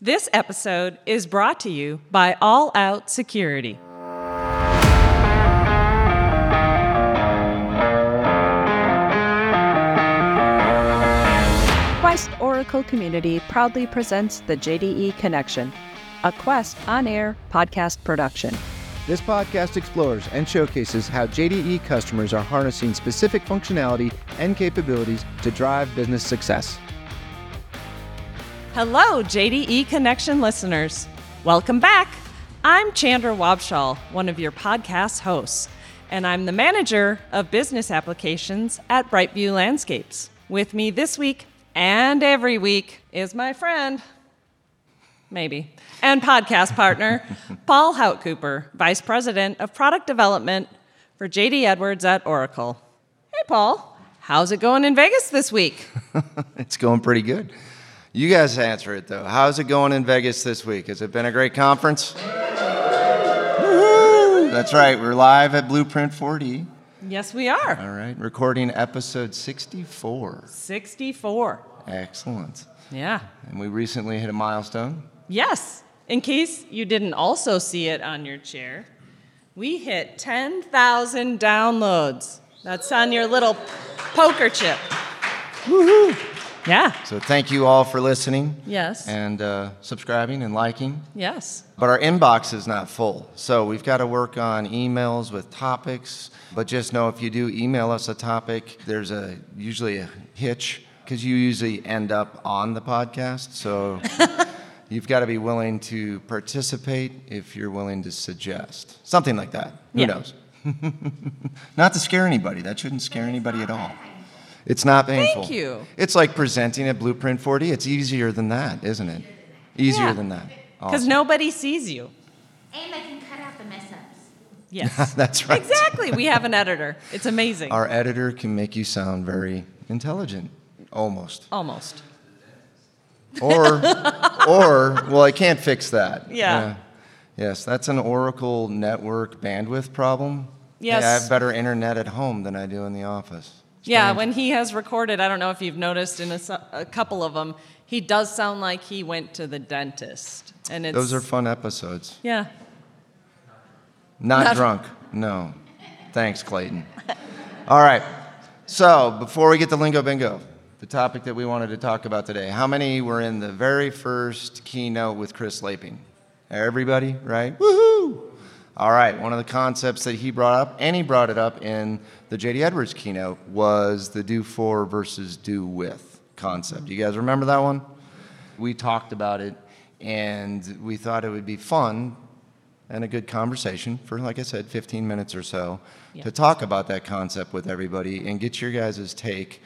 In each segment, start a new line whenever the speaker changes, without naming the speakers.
This episode is brought to you by All Out Security.
Quest Oracle Community proudly presents the JDE Connection, a Quest on-air podcast production.
This podcast explores and showcases how JDE customers are harnessing specific functionality and capabilities to drive business success.
Hello, JDE Connection listeners. Welcome back. I'm Chandra Wabshall, one of your podcast hosts, and I'm the manager of business applications at Brightview Landscapes. With me this week and every week is my friend, maybe, and podcast partner, Paul Houtcooper, Vice President of Product Development for JD Edwards at Oracle. Hey, Paul, how's it going in Vegas this week?
It's going pretty good. You guys answer it, though. How's it going in Vegas this week? Has it been a great conference? Woo-hoo! That's right. We're live at Blueprint 4D.
Yes, we are.
All right. Recording episode 64.
64.
Excellent.
Yeah.
And we recently hit a milestone.
Yes. In case you didn't also see it on your chair, we hit 10,000 downloads. That's on your little poker chip.
Woohoo!
Yeah.
So thank you all for listening.
Yes.
And subscribing and liking.
Yes.
But our inbox is not full. So we've got to work on emails with topics. But just know if you do email us a topic, there's usually a hitch because you usually end up on the podcast. So you've got to be willing to participate if you're willing to suggest. Something like that. Who knows? Not to scare anybody. That shouldn't scare anybody at all. It's not painful.
Thank you.
It's like presenting at Blueprint 4D. It's easier than that, isn't it? Easier than that.
Because
Awesome.
nobody sees you.
And they can cut out the mess-ups.
Yes.
That's right.
Exactly. We have an editor. It's amazing.
Our editor can make you sound very intelligent. Almost.
Almost.
Or, well, I can't fix that.
Yeah.
Yes, that's an Oracle network bandwidth problem.
Yes.
Hey, I have better internet at home than I do in the office.
Yeah,
Strange.
when he has recorded, I don't know if you've noticed in a couple of them, he does sound like he went to the dentist. And it's,
Those are fun episodes.
Yeah.
Not drunk. No. Thanks, Clayton. All right. So, before we get to Lingo Bingo, the topic that we wanted to talk about today, how many were in the very first keynote with Chris Laping? Everybody, right? Woohoo! All right. One of the concepts that he brought up, and he brought it up in the J.D. Edwards keynote, was the do for versus do with concept. You guys remember that one? We talked about it, and we thought it would be fun and a good conversation for, like I said, 15 minutes or so to talk about that concept with everybody and get your guys' take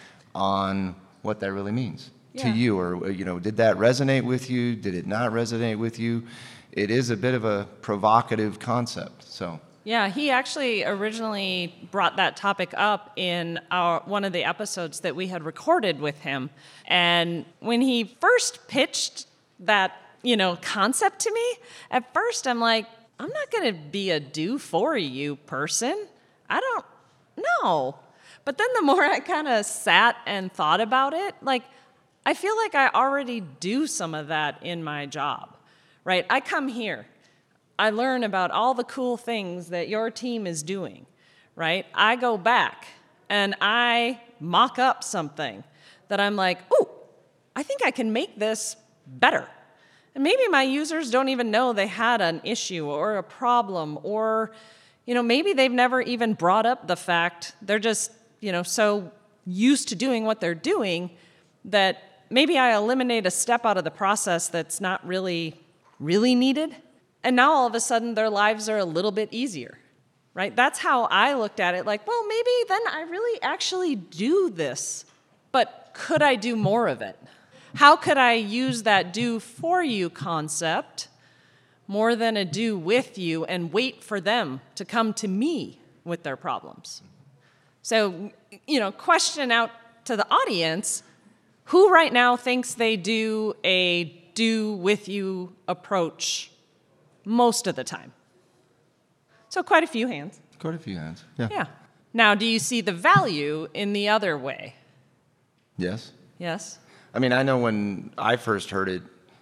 on what that really means to you. Or, did that resonate with you? Did it not resonate with you? It is a bit of a provocative concept, so.
Yeah, he actually originally brought that topic up in one of the episodes that we had recorded with him. And when he first pitched that, concept to me, at first I'm like, I'm not going to be a do for you person. I don't know. But then the more I kind of sat and thought about it, I feel like I already do some of that in my job, right? I come here. I learn about all the cool things that your team is doing, right? I go back and I mock up something that I'm like, ooh, I think I can make this better. And maybe my users don't even know they had an issue or a problem, or, maybe they've never even brought up the fact they're just, so used to doing what they're doing that maybe I eliminate a step out of the process that's not really needed. And now all of a sudden their lives are a little bit easier, right? That's how I looked at it. Maybe then I really actually do this, but could I do more of it? How could I use that do for you concept more than a do with you and wait for them to come to me with their problems? So, question out to the audience, who right now thinks they do a do with you approach most of the time? So quite a few hands.
Quite a few hands, yeah.
Yeah. Now, do you see the value in the other way?
Yes.
Yes?
I mean, I know when I first heard it,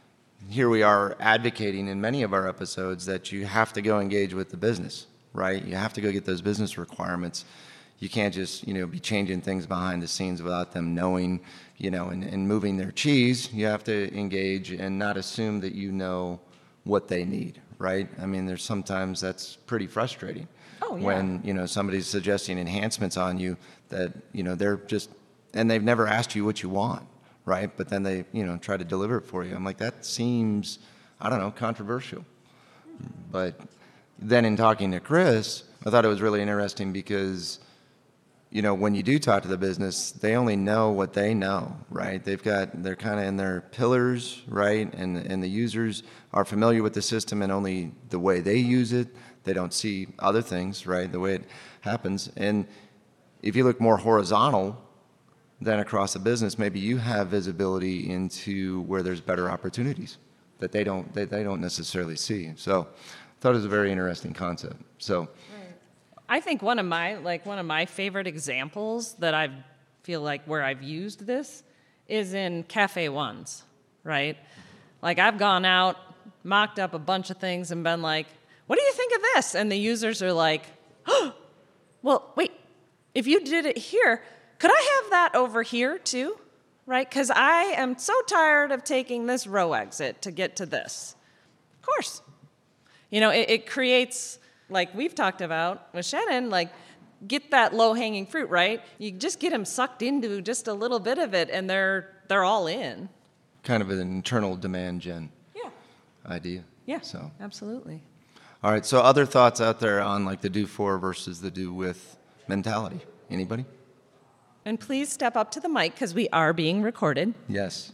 here we are advocating in many of our episodes that you have to go engage with the business, right? You have to go get those business requirements. You can't just, be changing things behind the scenes without them knowing, and moving their cheese. You have to engage and not assume that you know what they need, right? I mean, there's sometimes that's pretty frustrating.
Oh, yeah.
When, somebody's suggesting enhancements on you that, they're just, and they've never asked you what you want, right? But then they, try to deliver it for you. I'm like, that seems, I don't know, controversial. But then in talking to Chris, I thought it was really interesting because, when you do talk to the business, they only know what they know, right? They're kind of in their pillars, right? And the users are familiar with the system and only the way they use it. They don't see other things, right? The way it happens. And if you look more horizontal than across the business, maybe you have visibility into where there's better opportunities that they don't necessarily see. So I thought it was a very interesting concept. So
I think one of my favorite examples that I feel like where I've used this is in Cafe Ones, right? Like I've gone out, mocked up a bunch of things and been like, what do you think of this? And the users are like, oh, well, wait, if you did it here, could I have that over here too? Right? Because I am so tired of taking this row exit to get to this. Of course. It creates, like we've talked about with Shannon, like get that low-hanging fruit, right? You just get them sucked into just a little bit of it, and they're all in.
Kind of an internal demand gen idea.
Yeah,
so
absolutely.
All right, so other thoughts out there on like the do for versus the do with mentality? Anybody?
And please step up to the mic because we are being recorded.
Yes.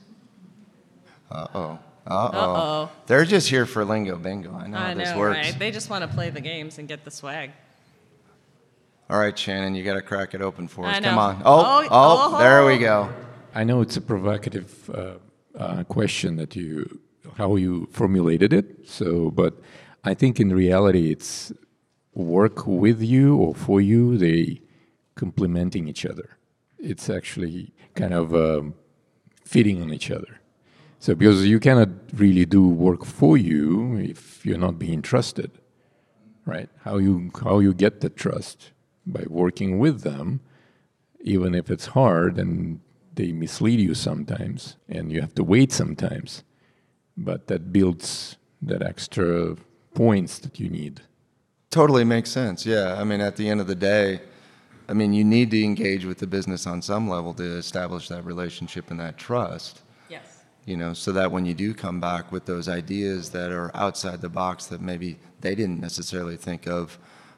They're just here for lingo bingo. I know how this works.
Right? They just want to play the games and get the swag.
All right, Shannon, you got to crack it open for us.
I know.
Come on. There we go.
I know it's a provocative question how you formulated it. So, but I think in reality, it's work with you or for you. They complementing each other. It's actually kind of feeding on each other. So because you cannot really do work for you if you're not being trusted, right? How you get the trust? By working with them, even if it's hard and they mislead you sometimes and you have to wait sometimes, but that builds that extra points that you need.
Totally makes sense, yeah. I mean, at the end of the day, you need to engage with the business on some level to establish that relationship and that trust.
Yes.
So that when you do come back with those ideas that are outside the box that maybe they didn't necessarily think of,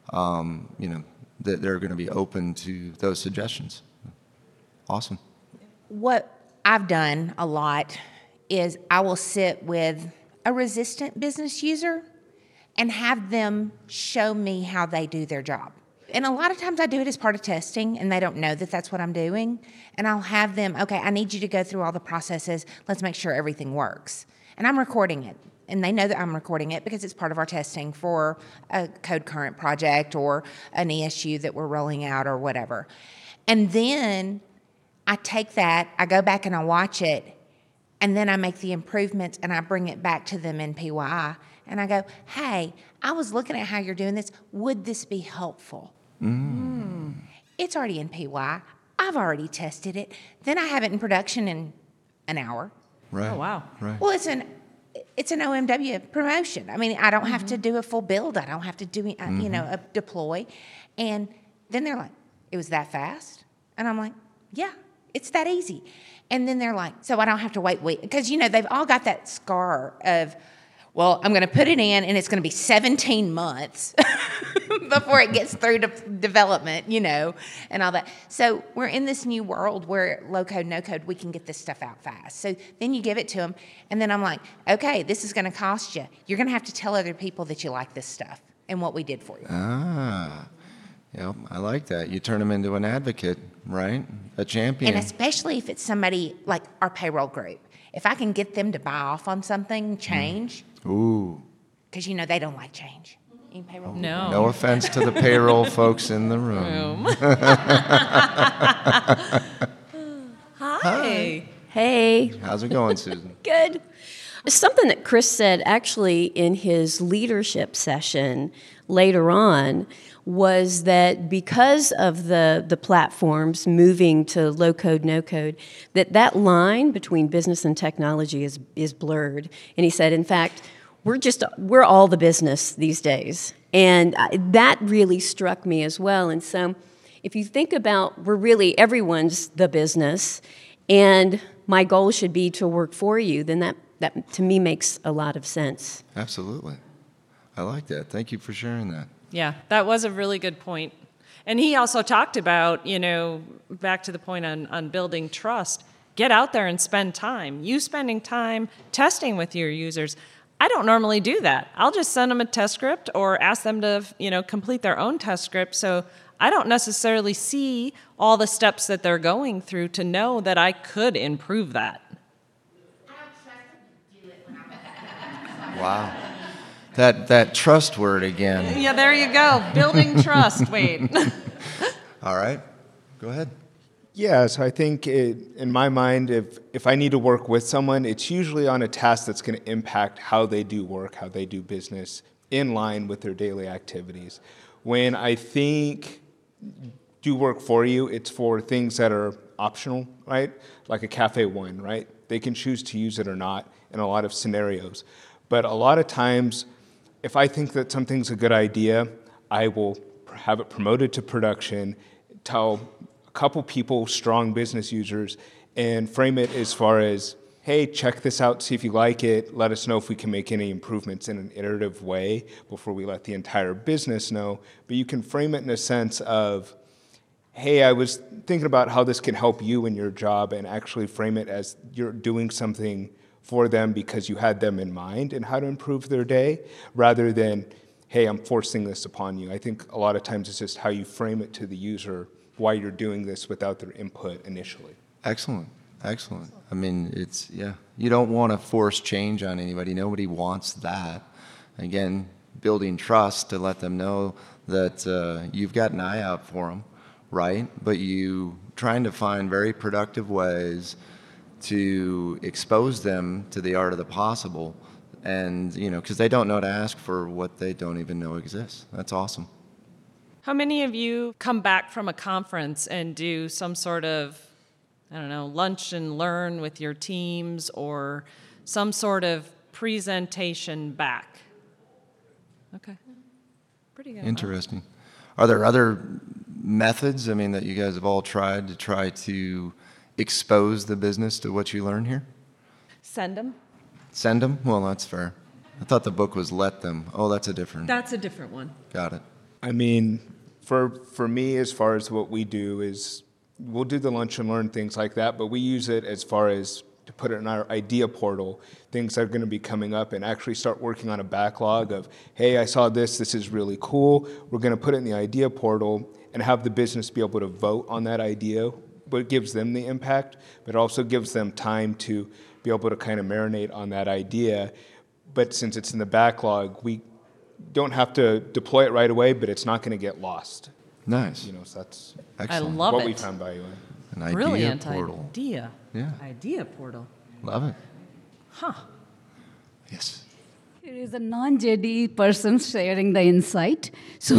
that they're going to be open to those suggestions. Awesome.
What I've done a lot is I will sit with a resistant business user and have them show me how they do their job. And a lot of times I do it as part of testing, and they don't know that that's what I'm doing. And I'll have them, okay, I need you to go through all the processes. Let's make sure everything works. And I'm recording it. And they know that I'm recording it because it's part of our testing for a Code Current project or an ESU that we're rolling out or whatever. And then I take that, I go back and I watch it, and then I make the improvements and I bring it back to them in PYI. And I go, hey, I was looking at how you're doing this. Would this be helpful? It's already in PY. I've already tested it. Then I have it in production in an hour.
Right.
Oh, wow.
Right.
Well, it's an OMW promotion. I don't have to do a full build. I don't have to do, a deploy. And then they're like, it was that fast? And I'm like, yeah, it's that easy. And then they're like, so I don't have to wait. Because, they've all got that scar of, well, I'm going to put it in, and it's going to be 17 months before it gets through to development, and all that. So we're in this new world where low code, no code, we can get this stuff out fast. So then you give it to them, and then I'm like, okay, this is going to cost you. You're going to have to tell other people that you like this stuff and what we did for you.
Yep, I like that. You turn them into an advocate, right? A champion.
And especially if it's somebody like our payroll group. If I can get them to buy off on something, change.
Ooh.
Because, they don't like change. In payroll.
No.
No offense to the payroll folks in the room.
Hi.
Hey,
How's it going, Susan?
good. Something that Chris said actually in his leadership session later on was that because of the platforms moving to low code, no code, that line between business and technology is blurred. And he said, in fact, we're all the business these days. And that really struck me as well. And so if you think about everyone's the business, and my goal should be to work for you, then that to me makes a lot of sense.
Absolutely. I like that. Thank you for sharing that.
Yeah, that was a really good point. And he also talked about, back to the point on building trust, get out there and spend time. You spending time testing with your users. I don't normally do that. I'll just send them a test script or ask them to, complete their own test script. So I don't necessarily see all the steps that they're going through to know that I could improve that.
Wow. That trust word again.
Yeah, there you go. Building trust. Wait.
All right. Go ahead.
Yeah, so I think in my mind, if I need to work with someone, it's usually on a task that's going to impact how they do work, how they do business in line with their daily activities. When I think do work for you, it's for things that are optional, right? Like a Cafe One, right? They can choose to use it or not in a lot of scenarios. But a lot of times, if I think that something's a good idea, I will have it promoted to production, tell a couple people, strong business users, and frame it as far as, hey, check this out, see if you like it, let us know if we can make any improvements in an iterative way before we let the entire business know. But you can frame it in a sense of, hey, I was thinking about how this can help you in your job, and actually frame it as you're doing something for them because you had them in mind and how to improve their day, rather than, hey, I'm forcing this upon you. I think a lot of times it's just how you frame it to the user, why you're doing this without their input initially.
Excellent. Excellent. I mean, you don't want to force change on anybody. Nobody wants that. Again, building trust to let them know that you've got an eye out for them, right? But you trying to find very productive ways to expose them to the art of the possible, and because they don't know to ask for what they don't even know exists. That's awesome.
How many of you come back from a conference and do some sort of, lunch and learn with your teams or some sort of presentation back? Okay. Pretty good.
Interesting. Are there other methods, that you guys have all tried to try to expose the business to what you learn here?
Send them.
Send them? Well, that's fair. I thought the book was Let Them. Oh, that's a different
one.
Got it.
For me, as far as what we do is, we'll do the lunch and learn, things like that, but we use it as far as to put it in our idea portal, things that are going to be coming up, and actually start working on a backlog of, hey, I saw this is really cool. We're going to put it in the idea portal and have the business be able to vote on that idea, but it gives them the impact, but also gives them time to be able to kind of marinate on that idea. But since it's in the backlog, we don't have to deploy it right away, but it's not going to get lost.
Nice.
So that's
excellent.
I love
what
it.
we found value in.
An idea
Brilliant
portal.
idea.
Yeah.
Idea portal.
Love it.
Huh.
Yes.
Here is a non-JDE person sharing the insight. So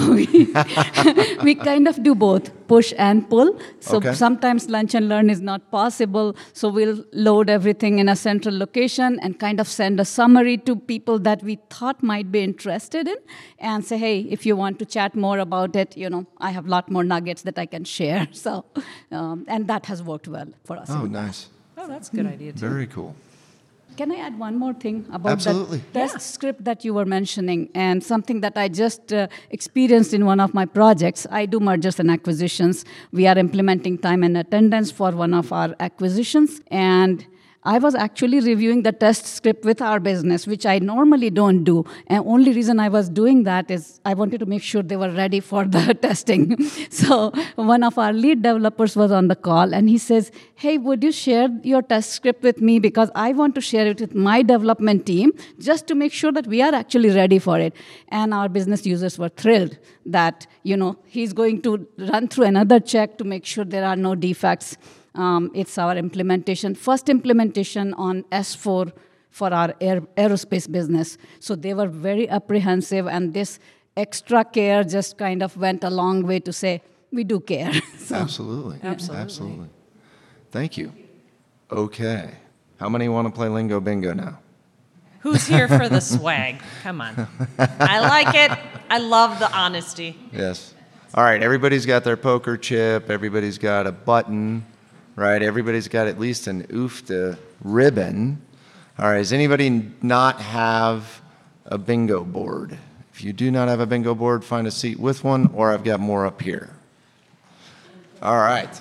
we kind of do both, push and pull. So sometimes lunch and learn is not possible. So we'll load everything in a central location and kind of send a summary to people that we thought might be interested in, and say, hey, if you want to chat more about it, I have a lot more nuggets that I can share. So, and that has worked well for us.
Oh, nice.
Oh, that's a good idea, too.
Very cool.
Can I add one more thing about
Absolutely.
the test script that you were mentioning, and something that I just experienced in one of my projects? I do mergers and acquisitions. We are implementing time and attendance for one of our acquisitions, and I was actually reviewing the test script with our business, which I normally don't do. And only reason I was doing that is I wanted to make sure they were ready for the testing. So one of our lead developers was on the call, and he says, hey, would you share your test script with me? Because I want to share it with my development team just to make sure that we are actually ready for it. And our business users were thrilled that, he's going to run through another check to make sure there are no defects. It's our first implementation on S4 for our aerospace business. So they were very apprehensive, and this extra care just kind of went a long way to say, we do care. So,
Absolutely. Absolutely. Thank you. Okay. How many want to play Lingo Bingo now?
Who's here for the swag? Come on. I like it. I love the honesty.
Yes. All right, everybody's got their poker chip. Everybody's got a button, right? Everybody's got at least an OOFTA ribbon. All right, does anybody not have a bingo board? If you do not have a bingo board, find a seat with one, or I've got more up here. All right.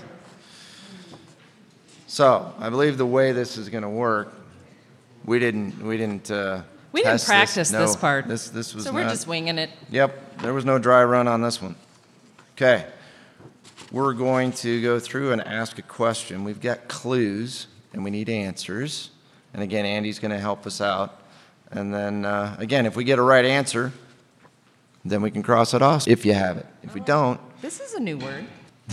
So I believe the way this is going to work, we didn't test
practice this
No,
part.
This was
So we're
not-
just winging it.
Yep, there was no dry run on this one. Okay, we're going to go through and ask a question. We've got clues, and we need answers. And again, Andy's going to help us out. And then, again, if we get a right answer, then we can cross it off if you have it. If we don't,
This is a new word.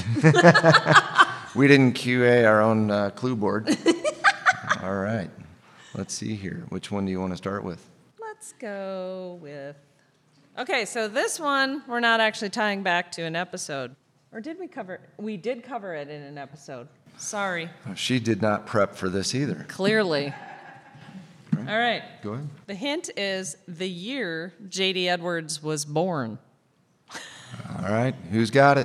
we didn't QA our own clue board. All right, let's see here. Which one do you want to start with?
Let's go with. Okay, so this one we're not actually tying back to an episode. Or did we cover? We did cover it in an episode. Sorry.
She did not prep for this either.
Clearly. All right.
Go ahead.
The hint is the year J.D. Edwards was born.
All right, who's got it?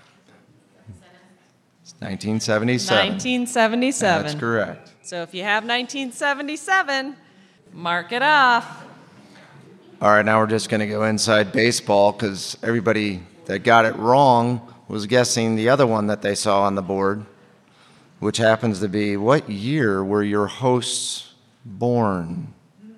It's 1977.
1977.
That's correct.
So if you have 1977, mark it off.
All right, now we're just going to go inside baseball because everybody that got it wrong was guessing the other one that they saw on the board, which happens to be, what year were your hosts born?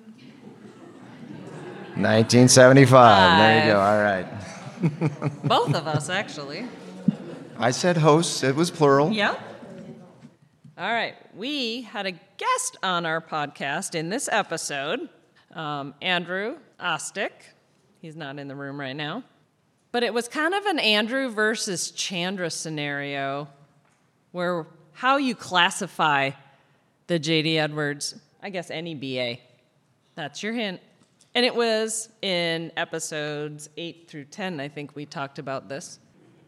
1975. There you go. All right.
Both of us, actually.
I said hosts. It was plural.
Yep. All right. We had a guest on our podcast in this episode, Andrew Ostick. He's not in the room right now. But it was kind of an Andrew versus Chandra scenario where how you classify the J.D. Edwards, I guess any BA. That's your hint. And it was in episodes 8 through 10, I think we talked about this.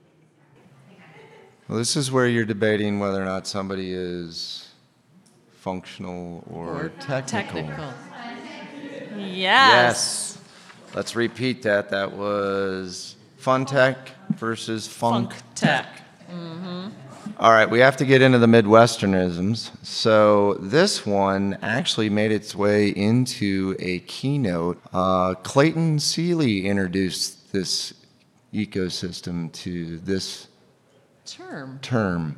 Well, this is where you're debating whether or not somebody is functional or technical.
Yes.
Yes. Let's repeat that. That was fun tech versus funk
tech.
All right, we have to get into the Midwesternisms. So this one actually made its way into a keynote. Clayton Seeley introduced this ecosystem to this term.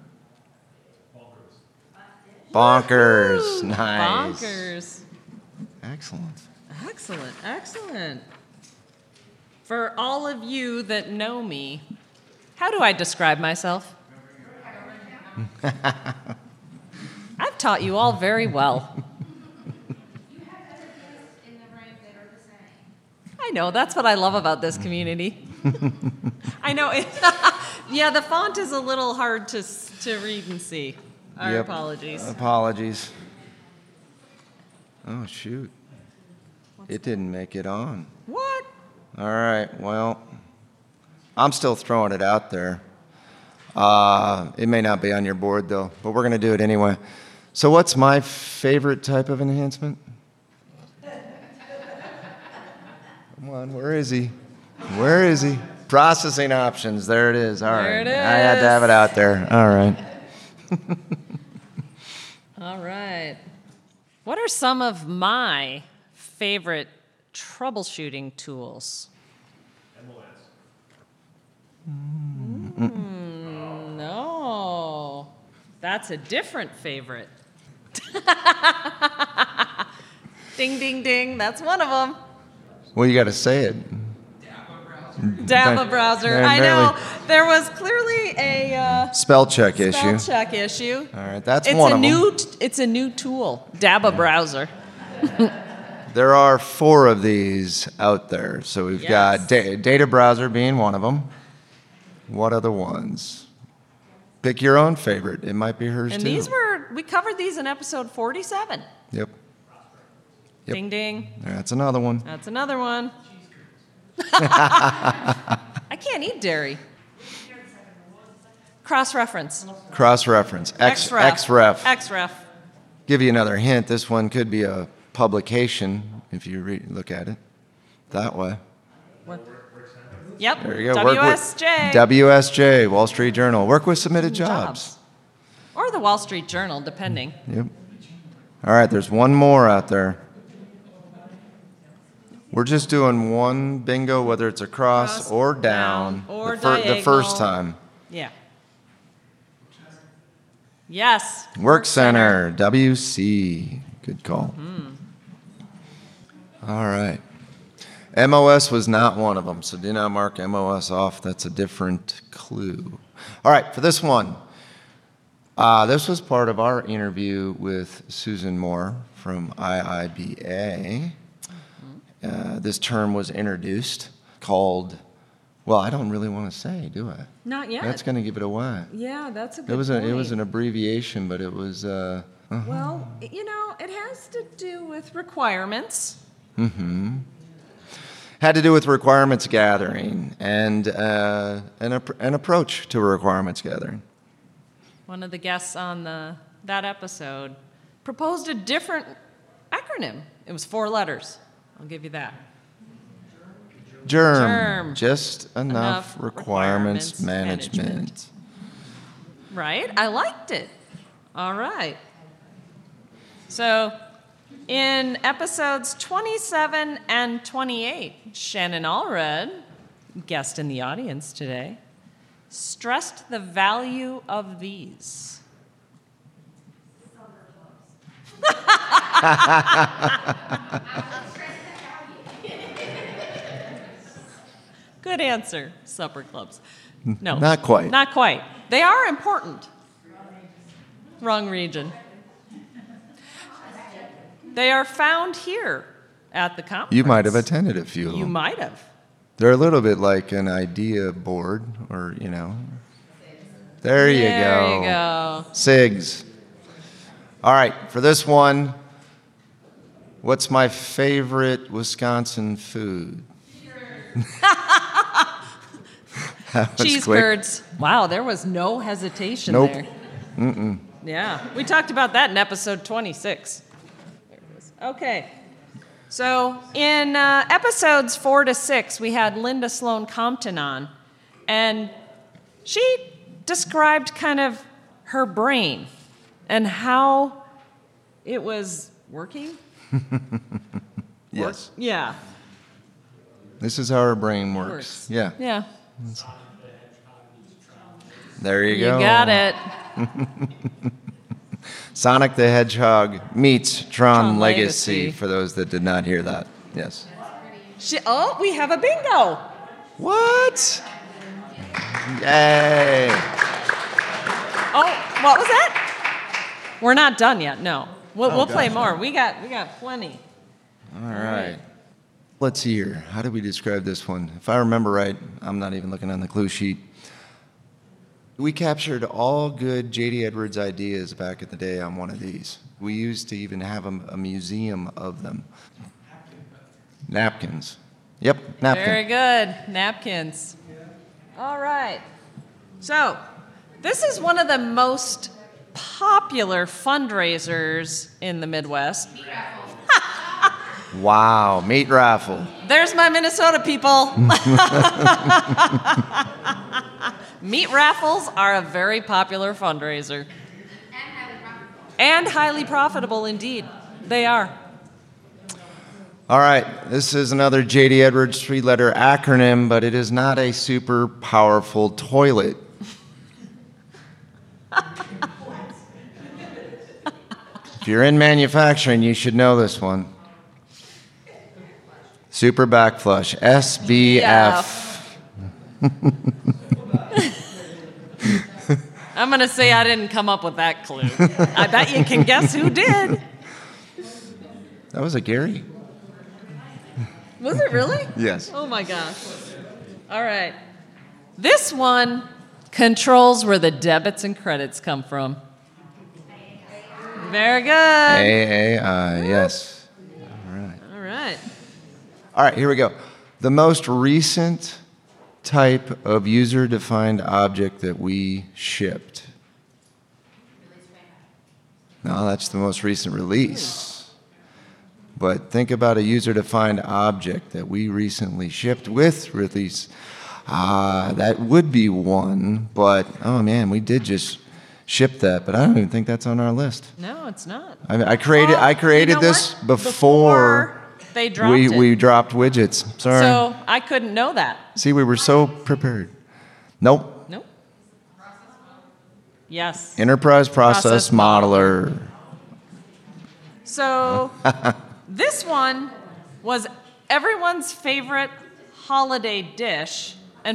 Bonkers. Nice.
Bonkers.
Excellent.
Excellent, excellent. For all of you that know me, how do I describe myself? I've taught you all very well. I know, that's what I love about this community. I know, yeah, the font is a little hard to read and see. Our
Yep.
apologies.
Apologies. Oh, shoot. It didn't make it on.
What?
All right, well, I'm still throwing it out there. It may not be on your board, though, but we're going to do it anyway. So what's my favorite type of enhancement? Come on, where is he? Where is he? Processing options. There it is. All right.
There it
I had to have
is.
it out there. All right.
All right. What are some of my favorite troubleshooting tools? No. That's a different favorite. Ding, ding, ding. That's one of them.
Well, you got to say it.
Dabba browser. I know. There was clearly a
Spell check issue.
spell check issue.
All right, that's
It's
one
a
of
new.
them.
It's a new tool. Dabba browser.
There are 4 of these out there. So we've got data browser being one of them. What other ones? Pick your own favorite. It might be hers
And
too.
we covered these in episode 47.
Yep. Yep.
Ding, ding.
That's another one.
That's another one. I can't eat dairy. Cross-reference.
Cross-reference. XREF.
XREF.
Give you another hint. This one could be a publication if you look at it that way.
Yep.
There you go.
WSJ.
WSJ, Wall Street Journal. Work with submitted jobs.
Or the Wall Street Journal, depending.
Yep. All right, there's one more out there. We're just doing one bingo, whether it's across or down,
or
the first time.
Yeah. Yes.
Work Center, WC. Good call. All right. MOS was not one of them, so do not mark MOS off. That's a different clue. All right, for this one, this was part of our interview with Susan Moore from IIBA. This term was introduced called, well, I don't really want to say, do I?
Not yet.
That's going to give it away.
Yeah, that's a good
It was an abbreviation, but it was...
Well, it has to do with requirements.
Mm-hmm. Had to do with requirements gathering and an approach to requirements gathering.
One of the guests on that episode proposed a different acronym. It was 4 letters. I'll give you that.
GERM. Just enough requirements management.
Right? I liked it. All right. So, in episodes 27 and 28, Shannon Allred, guest in the audience today, stressed the value of these. Good answer, supper clubs. No.
Not quite.
Not quite. They are important. Wrong region. They are found here at the conference.
You might have attended a few of them.
You might have.
They're a little bit like an idea board, or, There you go.
There you go.
SIGs. All right, for this one, what's my favorite Wisconsin food?
Cheese curds. Wow, there was no hesitation there.
Mm-mm.
Yeah, we talked about that in episode 26. There it is. Okay. So in episodes 4 to 6, we had Linda Sloan Compton on, and she described kind of her brain and how it was working.
Yes.
Yeah.
This is how our brain works. Yeah.
Yeah.
There you go.
You got it.
Sonic the Hedgehog meets Tron Legacy,
Legacy.
for those that did not hear that. Yes.
We have a bingo.
What? Yay.
Oh, what was that? We're not done yet. No. We'll play more. We got plenty.
All right. Let's see here. How do we describe this one? If I remember right, I'm not even looking on the clue sheet. We captured all good J.D. Edwards ideas back in the day on one of these. We used to even have a museum of them. Napkins. Yep, napkin.
Very good. Napkins. All right. So, this is one of the most popular fundraisers in the Midwest.
Wow, meat raffle.
There's my Minnesota people. Meat raffles are a very popular fundraiser. And highly profitable indeed. They are.
All right, this is another J.D. Edwards 3-letter acronym, but it is not a super powerful toilet. If you're in manufacturing, you should know this one. Super back flush, SBF.
I'm going to say I didn't come up with that clue. I bet you can guess who did.
That was a Gary.
Was it really?
Yes.
Oh my gosh. All right. This one controls where the debits and credits come from. Very good.
AAI, yes. All All right, here we go. The most recent type of user-defined object that we shipped. No, that's the most recent release. But think about a user-defined object that we recently shipped with release. That would be one, but oh man, we did just ship that, but I don't even think that's on our list.
No, it's not.
I mean, I created this
what?
before
they dropped it.
we dropped widgets. Sorry.
So I couldn't know that.
See, we were so prepared. Nope.
Nope. Yes.
Enterprise Process Modeler.
So this one was everyone's favorite holiday dish. And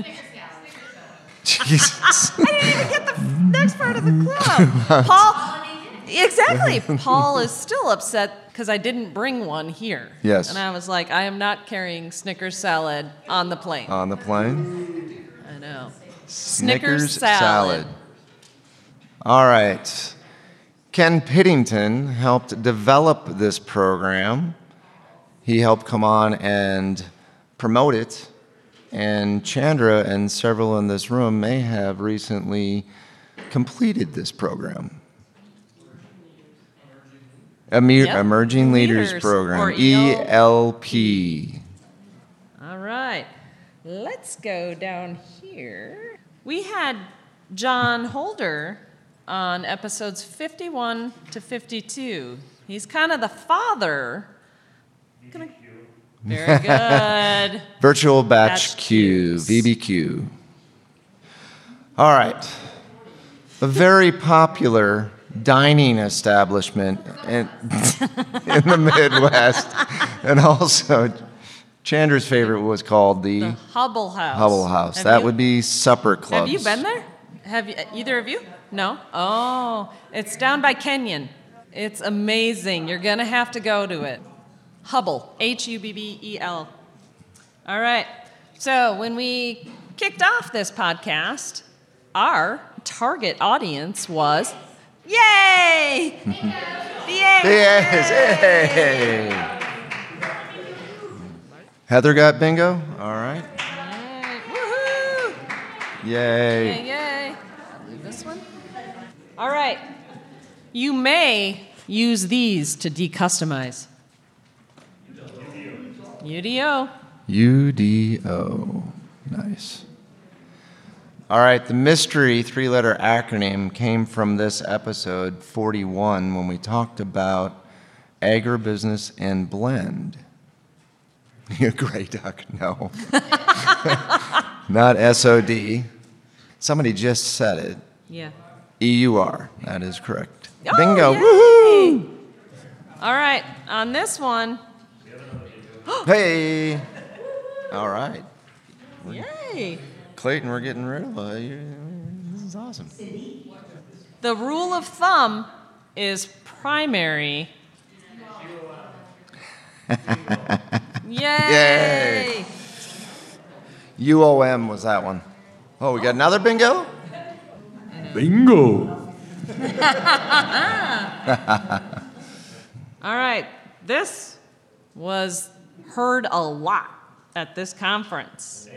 Jesus.
I didn't even get the next part of the club. Paul, exactly. Paul is still upset because I didn't bring one here.
Yes.
And I was like, I am not carrying Snickers salad on the plane.
On the plane?
I know.
Snickers salad. All right. Ken Piddington helped develop this program. He helped come on and promote it. And Chandra and several in this room may have recently completed this program. Emerging Leaders Program,
or
ELP.
All right. Let's go down here. We had John Holder on episodes 51 to 52. He's kind of the father. Very good.
Virtual Batch Queue, VBQ. All right. A very popular dining establishment in the Midwest. And also, Chandra's favorite was called the
Hubble House.
Hubble House. That would be supper clubs.
Have you been there? Have you, either of you? No? Oh, it's down by Kenyon. It's amazing. You're going to have to go to it. Hubble, Hubbel. All right. So when we kicked off this podcast, our target audience was, yay! Yay!
Yes, hey! Heather got bingo? All right.
Yay! Woohoo!
Yay.
Yay, yay. I'll leave this one. All right. You may use these to decustomize. UDO.
UDO. Nice. All right, the mystery three-letter acronym came from this episode 41 when we talked about agribusiness and blend. Gray duck, no. Not SOD. Somebody just said it.
Yeah.
EUR. That is correct.
Oh,
Bingo.
yay.
Woohoo!
All right, on this one.
Hey. All right.
Yay.
Clayton, we're getting rid of this is awesome.
The rule of thumb is primary. Yay!
UOM was that one. Oh, we got another bingo?
Bingo!
All right, this was heard a lot at this conference.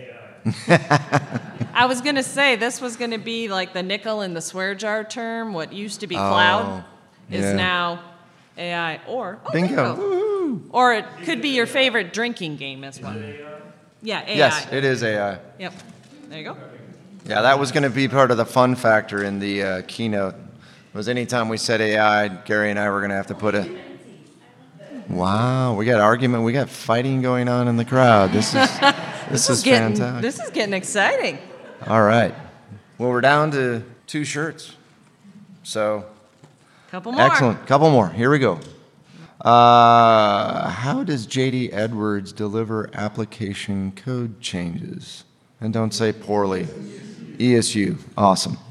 I was going to say this was going to be like the nickel in the swear jar term. What used to be cloud is now AI or
bingo.
Or it could be your favorite drinking game as well. Yeah, AI.
Yes, it is AI.
Yep. There you go.
Yeah, that was going to be part of the fun factor in the keynote. Was anytime we said AI, Gary and I were going to have to put a. Wow, we got argument, we got fighting going on in the crowd. This is fantastic.
This is getting exciting.
All right. Well, we're down to 2 shirts. So.
Couple more.
Excellent. Couple more. Here we go. How does JD Edwards deliver application code changes? And don't say poorly. ESU. Awesome.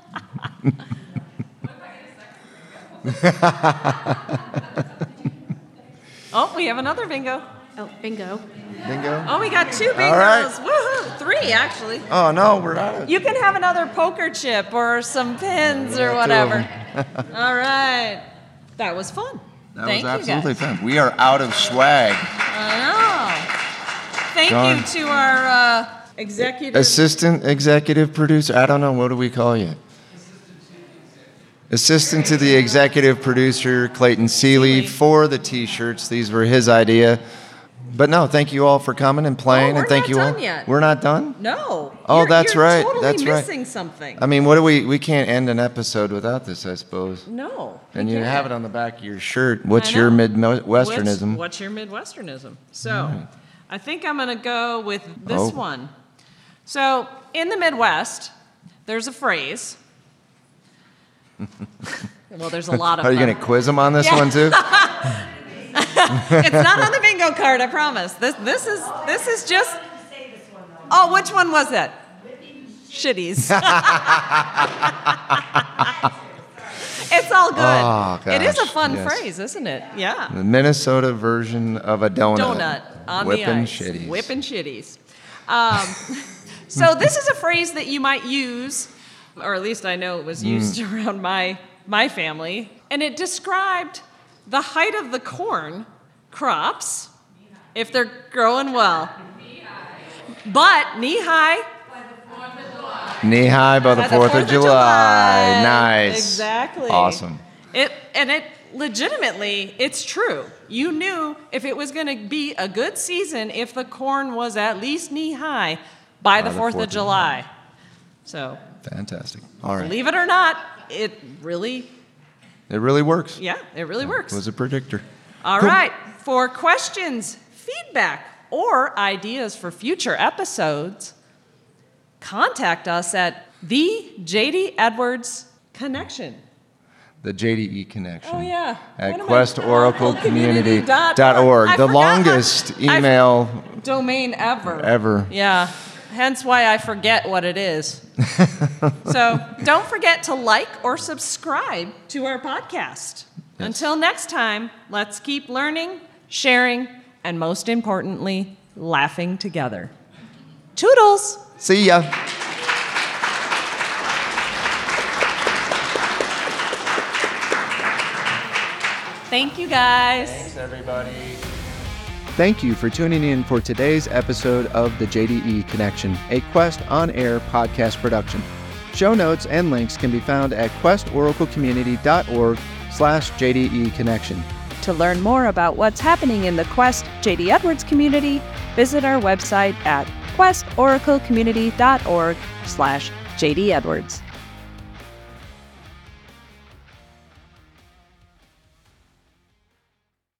Oh, we have another bingo.
Oh, bingo.
Bingo?
Oh, we got 2 bingos.
All right.
Woohoo! 3, actually.
Oh, no, we're out.
You can have another poker chip or some pins or whatever. All right. That was fun.
That
Thank
was
you,
absolutely
guys.
fun. We are out of swag.
I know. thank
gone.
you to our executive.
Assistant executive producer. I don't know. What do we call you? Assistant to the executive producer, Clayton Seeley, for the T-shirts. These were his idea. But no, thank you all for coming and playing, and thank you all.
We're not done yet.
We're not done?
No.
Oh, that's
you're
right.
Totally
That's right.
missing something.
I mean, what do we can't end an episode without this, I suppose.
No.
And you
can't.
have it on the back of your shirt. What's
I
your
know.
Midwesternism?
What's your Midwesternism? So, I think I'm going to go with this one. So, in the Midwest, there's a phrase. Well, there's a lot of
Are you
them.
going to quiz them on this one too?
It's not on the bingo card, I promise. This is just. Oh, which one was it? Shitties. It's all good.
Oh,
it is a
gosh,
fun
yes.
phrase, isn't it? Yeah.
The Minnesota version of a donut.
Donut on
Whipping
the ice.
shitties.
Whipping shitties. So this is a phrase that you might use, or at least I know it was used around my family, and it described the height of the corn crops if they're growing well. But knee-high.
Knee high by the 4th of July. Nice.
Exactly.
Awesome.
It legitimately, it's true. You knew if it was going to be a good season if the corn was at least knee-high by the 4th of July. So.
Fantastic. All right.
Believe it or not, it really
works.
Yeah, it really works.
It was a predictor.
All right. For questions, feedback, or ideas for future episodes, contact us at the JD Edwards Connection.
The JDE Connection.
Oh, yeah.
At
What am I-
questoraclecommunity.org.
I
The
forgot
longest email
domain ever.
ever.
Yeah. Hence why I forget what it is. So don't forget to like or subscribe to our podcast.
Yes.
Until next time, let's keep learning, sharing, and most importantly, laughing together. Toodles!
See ya.
Thank you, guys.
Thanks, everybody.
Thank you for tuning in for today's episode of the JDE Connection, a Quest On Air podcast production. Show notes and links can be found at questoraclecommunity.org/JDE Connection.
To learn more about what's happening in the Quest JD Edwards community, visit our website at questoraclecommunity.org/JD Edwards.